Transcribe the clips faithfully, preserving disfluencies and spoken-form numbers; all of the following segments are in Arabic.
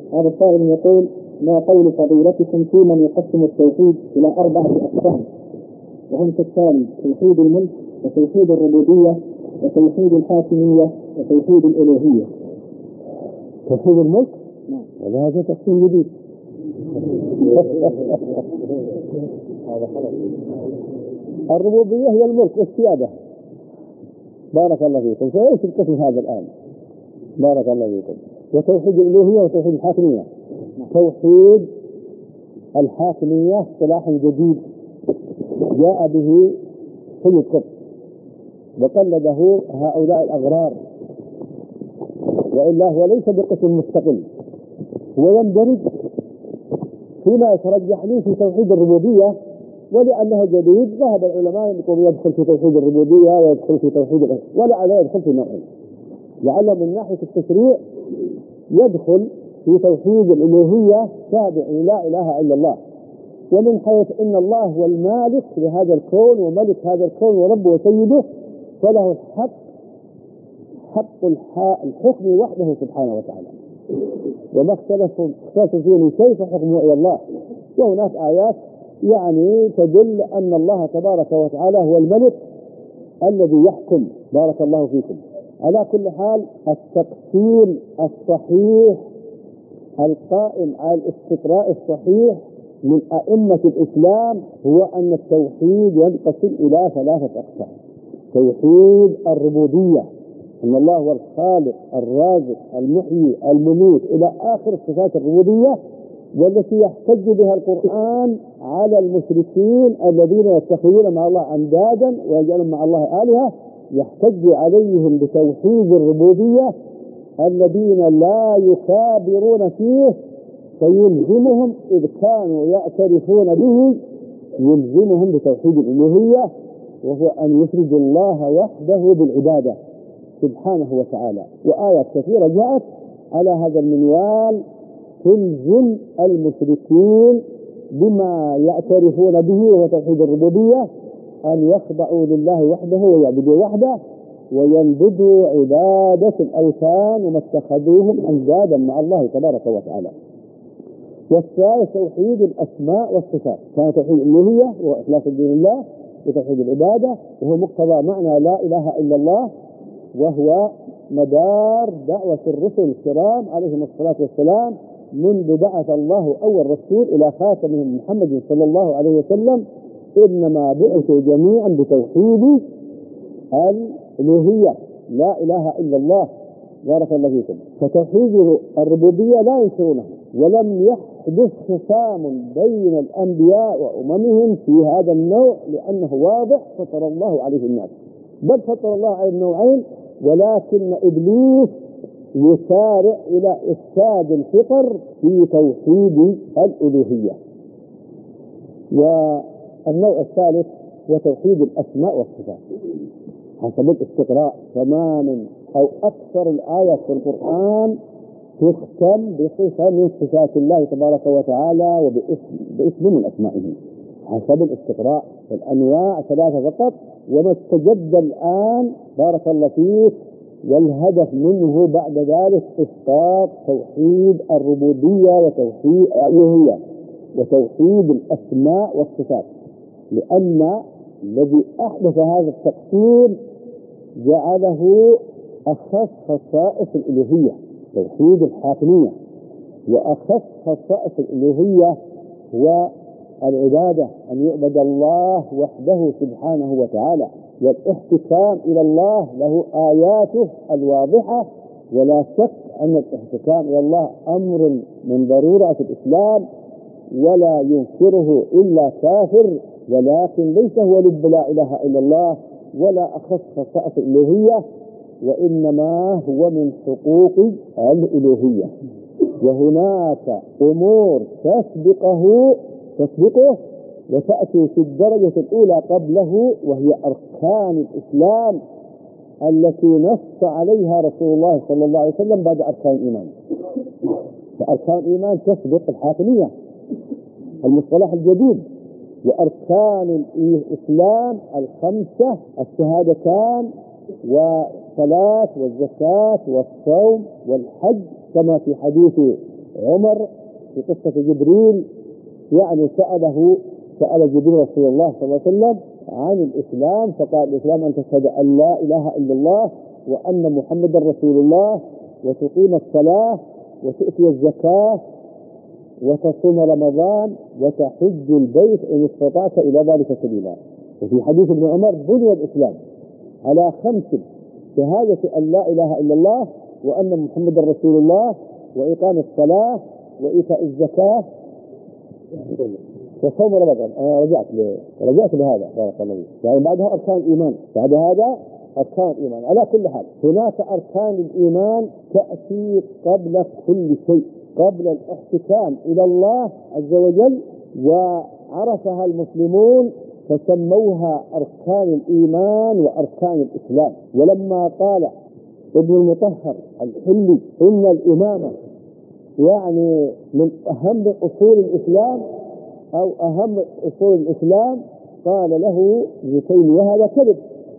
هذا السائل يقول: ما قول فضيلتكم في من يقسم التوحيد إلى أربعة أقسام، وهم كالتالي: توحيد الملك، وتوحيد الربوبية، وتوحيد الحاكمية، وتوحيد الألوهية. توحيد الملك؟ نعم. وهذا تقسيم جديد. الربوبية هي الملك والسيادة. بارك الله فيكم. فايش القسم هذا الآن؟ بارك الله فيكم. وتوحيد الألوهية وتوحيد الحاكمية. توحيد الحاكمية اصطلاح جديد جاء به سيد قطب وقلده هؤلاء الأغرار، وإلا هو ليس بقسم مستقل، هو يندرج فيما يترجح لي في توحيد الربوبية، ولأنه جديد ذهب العلماء يقولون يدخل في توحيد الربوبية ويدخل في توحيد الألوهية، ولعل يدخل في نوعين. لعل من ناحية التشريع يدخل في توحيد الألوهية تابع لا إله إلا الله، ومن حيث إن الله هو المالك لهذا الكون وملك هذا الكون وربه وسيده، فله الحق حق الحكم وحده سبحانه وتعالى، وما اختلفوا اختلفوا فيه شيء فحكمه إلى الله. وهناك آيات يعني تدل أن الله تبارك وتعالى هو الملك الذي يحكم. بارك الله فيكم. على كل حال التقسيم الصحيح القائم على الاستقراء الصحيح من أئمة الإسلام هو أن التوحيد ينقسم إلى ثلاثة أقسام. توحيد الربوبية، أن الله هو الخالق الرازق المحيي المميت إلى آخر صفات الربوبية، والتي يحتج بها القرآن على المشركين الذين يتخذون مع الله أندادا ويجعلون مع الله آلهة، يحتج عليهم بتوحيد الربوبية الذين لا يكابرون فيه، فيلزمهم إذ كانوا يعترفون به يلزمهم بتوحيد الألوهية، وهو أن يفرد الله وحده بالعبادة سبحانه وتعالى. وآيات كثيرة جاءت على هذا المنوال تلزم المشركين بما يعترفون به وهو توحيد الربوبية أن يخضعوا لله وحده ويعبدوا وحده وينبذوا عبادة الأوثان وما اتخذوهم أندادا مع الله تبارك وتعالى. والثالث توحيد الأسماء والصفات، كان توحيد الألوهية وإخلاص الدين لله، وتوحيد العبادة وهو مقتضى معنى لا إله إلا الله، وهو مدار دعوة الرسل الكرام عليهم الصلاة والسلام منذ بعث الله أول رسول إلى خاتمهم محمد صلى الله عليه وسلم، إنما بعثوا جميعا بتوحيد الألوهية لا إله إلا الله. بارك الله فيكم. فتوحيد الربوبية لا ينكرونه، ولم يحدث خصام بين الأنبياء وأممهم في هذا النوع، لأنه واضح فطر الله عليه الناس، بل فطر الله على النوعين، ولكن إبليس يسارع إلى إفساد الفطر في توحيد الألوهية. والنوع الثالث هو توحيد الأسماء والصفات حسب الاستقراء. ثمان أو أكثر الآيات في القرآن تختم بصفة من صفات الله تبارك وتعالى وباسم باسم من أسمائه حسب الاستقراء. الأنواع ثلاثة فقط، وما استجد الآن بارك الله فيك والهدف منه بعد ذلك إسقاط توحيد الربوبية وتوحيد الألوهية وتوحيد الأسماء والصفات، لأن الذي أحدث هذا التقسيم جعله أخص خصائص الألوهية توحيد الحاكمية، وأخص خصائص الألوهية هو العبادة، أن يعبد الله وحده سبحانه وتعالى، والاحتكام إلى الله له آياته الواضحة. ولا شك أن الاحتكام إلى الله أمر من ضرورة الإسلام ولا ينكره إلا كافر، ولكن ليس هو لب لا إله إلا الله ولا أخص خصائص الألوهية، وإنما هو من حقوق الألوهية. وهناك أمور تسبقه تسبقه وتأتي في الدرجة الأولى قبله، وهي أركان الإسلام التي نص عليها رسول الله صلى الله عليه وسلم بعد أركان الإيمان. فأركان الإيمان تسبق الحاكمية المصطلح الجديد. وأركان الإسلام الخمسة الشهادتان والصلاة والزكاة والصوم والحج، كما في حديث عمر في قصة جبريل، يعني سأله سأل جبريل رسول الله صلى الله عليه وسلم عن الإسلام، فقال الإسلام أن تشهد أن لا إله إلا الله وأن محمدا رسول الله وتقيم الصلاة وتؤتي الزكاة وتصوم رمضان وتحج البيت إن استطعت إلى ذلك سبيلا. وفي حديث ابن عمر بني الإسلام على خمس: شهادة أن لا إله إلا الله وأن محمدا رسول الله وإقام الصلاة وإيتاء الزكاة وصوم رمضان. أنا رجعت ل... رجعت لهذا بارك الله فيك، يعني بعدها أركان الإيمان، بعد هذا أركان الإيمان. على كل حال هناك أركان الإيمان تأتي قبل كل شيء، قبل الاحتكام إلى الله عز وجل، وعرفها المسلمون فسموها أركان الإيمان وأركان الإسلام. ولما قال ابن المطهر الحلي إن الإمامة يعني من أهم أصول الإسلام أو أهم أصول الإسلام، قال له ابن تيمية هذا كذب،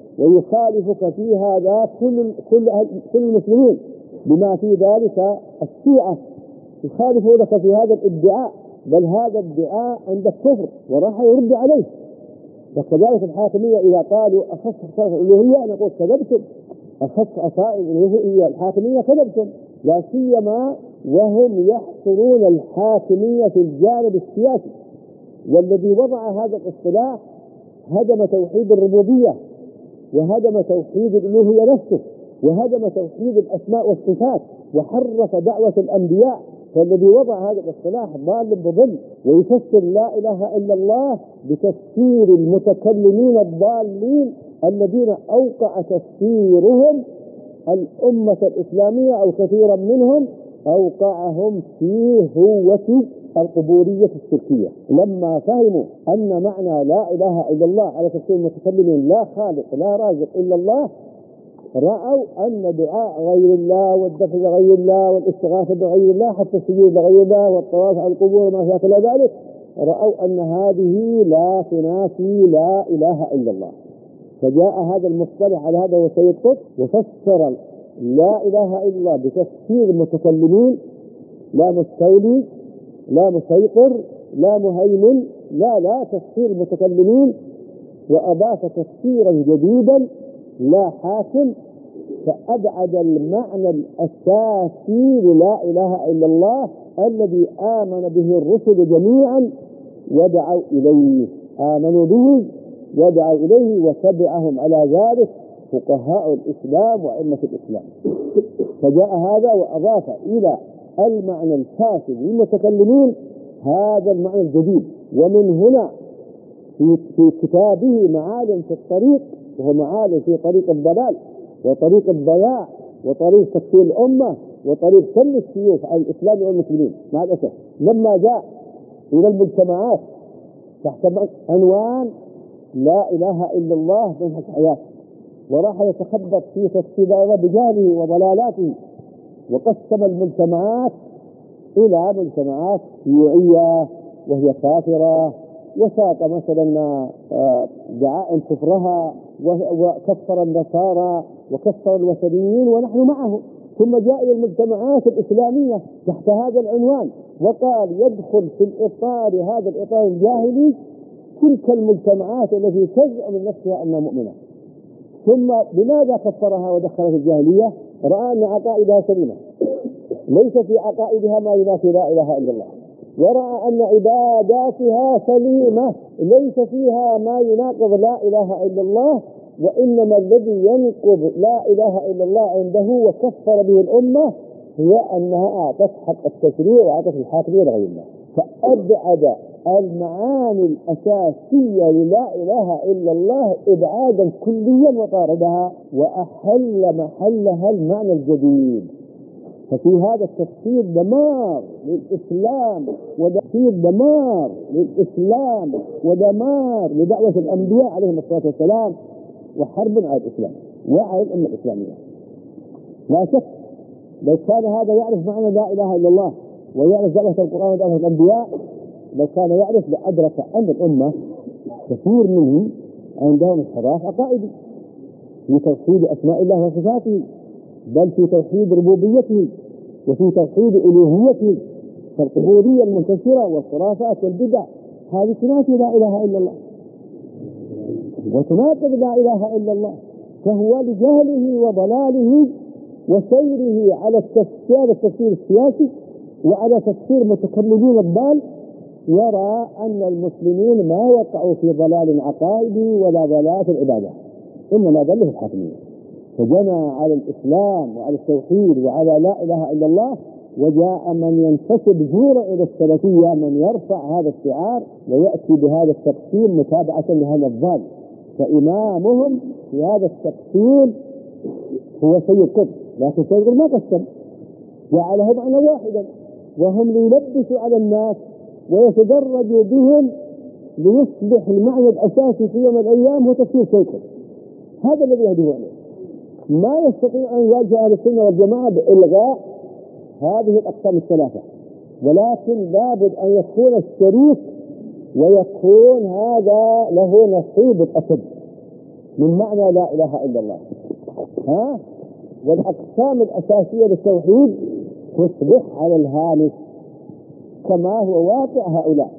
ويخالفك في هذا كل كل كل المسلمين، بما في ذلك الشيعة يخالفونك في هذا الادعاء، بل هذا الادعاء عند الكفر، وراح يرد عليه. وكذلك الحاكمية إذا قالوا أخص خصائص الألوهية نقول كذبتم، أخص خصائص الألوهية الحاكمية كذبتم، لا سيما وهم يحصرون الحاكمية في الجانب السياسي. والذي وضع هذا الاصطلاح هدم توحيد الربوبية، وهدم توحيد الألوهية نفسه، وهدم توحيد الأسماء والصفات، وحرف دعوة الأنبياء. فالذي وضع هذا الاصطلاح ضال بضل، ويفسر لا إله إلا الله بتفسير المتكلمين الضالين الذين أوقع تفسيرهم الأمة الإسلامية أو كثيرا منهم أوقعهم في هوة القبورية الشركية، لما فهموا أن معنى لا إله إلا الله على تفسير المتكلمين لا خالق لا رازق إلا الله، رأوا أن دعاء غير الله والدفع لغير الله والاستغاثة بغير الله حتى السجود لغير الله والطواف على القبور وما شاكل ذلك، رأوا أن هذه لا تنافي لا إله إلا الله. فجاء هذا المصطلح على هذا هو سيد قطب وفسر لا إله إلا الله بتفسير المتكلمين: لا مستولي لا مسيطر لا مهيمن، لا لا تفسير المتكلمين، وأضاف تفسيرا جديدا: لا حاكم، فأبعد المعنى الأساسي للا إله إلا الله الذي آمن به الرسل جميعا ودعوا إليه، آمنوا به ودعوا إليه وتبعهم على ذلك فقهاء الإسلام وأئمة الإسلام. فجاء هذا وأضاف إلى المعنى الفاسد للمتكلمين هذا المعنى الجديد. ومن هنا في, في كتابه معالم في الطريق، وهو معالم في طريق الضلال وطريق الضياع وطريق تكفير الأمة وطريق سن السيوف على الإسلام والمسلمين، مع الأسف لما جاء إلى المجتمعات تحت عنوان لا إله إلا الله منهج حياة، وراح يتخبط في تفسير بجهله وضلالاته، وقسم المجتمعات إلى مجتمعات شيوعية وهي كافرة، وساق مثلا دعائم كفرها، وكفر النصارى وكفر الوثنيين ونحن معه. ثم جاء إلى المجتمعات الإسلامية تحت هذا العنوان وقال يدخل في الإطار هذا الإطار الجاهلي تلك المجتمعات التي تزعم من نفسها أنها مؤمنة. ثم بماذا كفرها ودخلت الجاهلية؟ رأى أن عقائدها سليمة، ليس في عقائدها ما ينافي لا إله إلا الله، ورأى أن عباداتها سليمة ليس فيها ما يناقض لا إله إلا الله، وإنما الذي ينقض لا إله إلا الله عنده وكفر به الأمة هي أنها أعطت حق التشريع وأعطت الحاكمية لغير الله. فأبعد المعاني الأساسية للا إله إلا الله إبعادا كليا وطاردها، وأحل محلها المعنى الجديد. ففي هذا التفسير دمار للإسلام وتفسير دمار للإسلام ودمار لدعوة الأنبياء عليهم الصلاة والسلام، وحرب على الإسلام وعلى الأمة الإسلامية. لا شك لو كان هذا يعرف معنى لا إله إلا الله ويعرف دعوة القرآن ودعوة الأنبياء، لو كان يعرف لأدرك أن الأمة كثير منهم عندهم انحراف عقائدي في توحيد أسماء الله وصفاته، بل في توحيد ربوبيته وفي توحيد ألوهيته فالقبورية المنتشرة والخرافات والبدع هذه تنافي لا إله إلا الله وتناقض لا إله إلا الله، فهو لجهله وضلاله وسيره على التفسير التفسير السياسي وعلى تفسير متكلمين الضال يرى أن المسلمين ما وقعوا في ضلال عقائدي ولا ضلال في العبادة، إنما ضلوا في الحاكمية، فجنى على الإسلام وعلى التوحيد وعلى لا إله إلا الله. وجاء من ينتسب زورا إلى السلفية من يرفع هذا الشعار ويأتي بهذا التقسيم متابعة لهذا الضال، فإمامهم في هذا التقسيم هو سيد قطب، لكن سيد قطب ما قسم، جعله معنى واحدا، وهم ليلبسوا على الناس ويتدرجوا بهم ليصبح المعنى الأساسي في يوم من الأيام هو تفسير سيد قطب. هذا الذي يهديه عليه. ما يستطيع أن يواجه أهل السنة والجماعة بإلغاء هذه الأقسام الثلاثة، ولكن لابد أن يكون الشريك ويكون هذا له نصيب الأسد من معنى لا إله إلا الله. ها؟ والأقسام الأساسية للتوحيد تصبح على الهامش كما هو واقع هؤلاء،